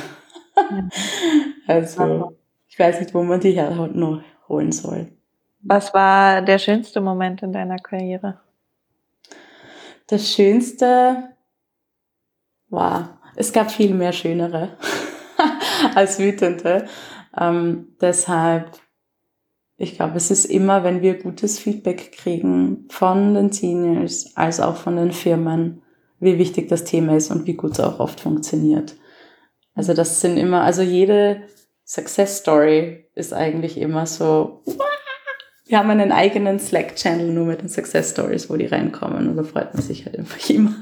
Also, ich weiß nicht, wo man die noch holen soll. Was war der schönste Moment in deiner Karriere? Das Schönste war, es gab viel mehr schönere als wütende. Deshalb, ich glaube, es ist immer, wenn wir gutes Feedback kriegen von den Seniors als auch von den Firmen, wie wichtig das Thema ist und wie gut es auch oft funktioniert. Also das sind immer, also jede Success Story ist eigentlich immer so, wir haben einen eigenen Slack-Channel nur mit den Success Stories, wo die reinkommen und da freut man sich halt einfach immer.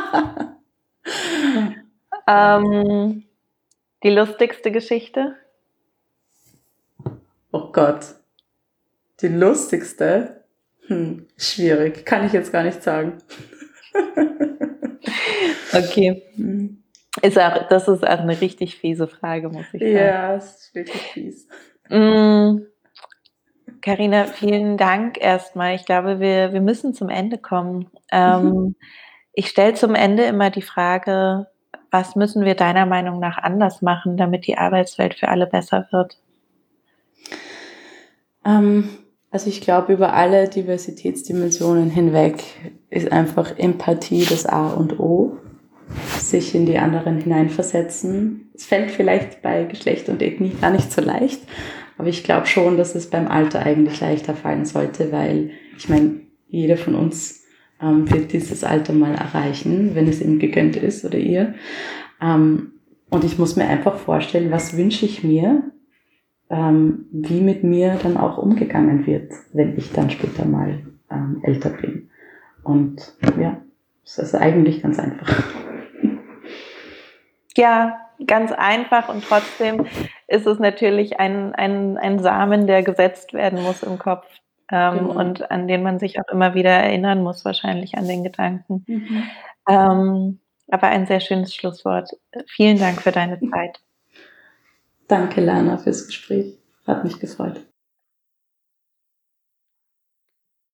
Die lustigste Geschichte? Oh Gott. Die lustigste? Schwierig. Kann ich jetzt gar nicht sagen. Okay. Das ist auch eine richtig fiese Frage, muss ich sagen. Ja, es ist wirklich fies. Carina, vielen Dank erstmal. Ich glaube, wir müssen zum Ende kommen. Ich stelle zum Ende immer die Frage, was müssen wir deiner Meinung nach anders machen, damit die Arbeitswelt für alle besser wird? Also ich glaube, über alle Diversitätsdimensionen hinweg ist einfach Empathie das A und O. Sich in die anderen hineinversetzen. Es fällt vielleicht bei Geschlecht und Ethnie gar nicht so leicht, aber ich glaube schon, dass es beim Alter eigentlich leichter fallen sollte, weil ich meine, jeder von uns wird dieses Alter mal erreichen, wenn es ihm gegönnt ist oder ihr. Und ich muss mir einfach vorstellen, was wünsche ich mir, wie mit mir dann auch umgegangen wird, wenn ich dann später mal älter bin. Und ja, das ist eigentlich ganz einfach. Ja, ganz einfach und trotzdem ist es natürlich ein Samen, der gesetzt werden muss im Kopf und an den man sich auch immer wieder erinnern muss, wahrscheinlich an den Gedanken. Aber ein sehr schönes Schlusswort. Vielen Dank für deine Zeit. Danke, Lana, fürs Gespräch. Hat mich gefreut.